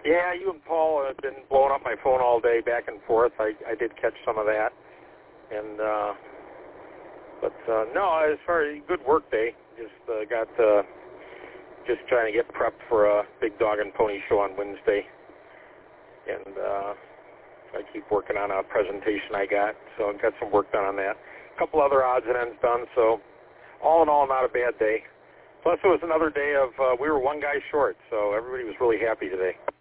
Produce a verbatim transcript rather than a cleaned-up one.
Yeah, you and Paul have been blowing up my phone all day, back and forth. I, I did catch some of that, and uh, but uh, no, as far as good work day, just uh, got uh, just trying to get prepped for a big dog and pony show on Wednesday, and uh, I keep working on a presentation I got, so I've got some work done on that. A couple other odds and ends done, so all in all, not a bad day. Plus, it was another day of uh, we were one guy short, so everybody was really happy today.